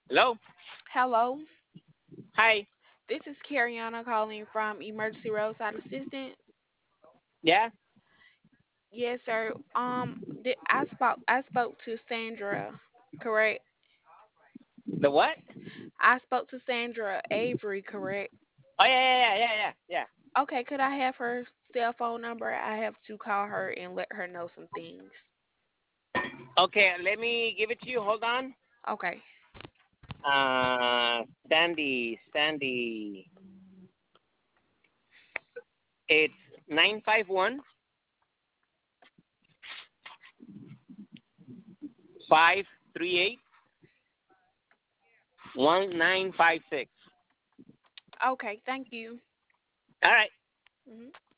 Hello. Hello, Hi. this is Cariana calling from Emergency Roadside Assistance. Yeah. Yes, sir. I spoke to Sandra, correct? The what? I spoke to Sandra Avery, correct? Oh yeah. Okay, could I have her cell phone number? I have to call her and let her know some things. Okay, let me give it to you. Hold on. Okay. Sandy. It's 951-538-1956. Okay, thank you. All right. Mhm.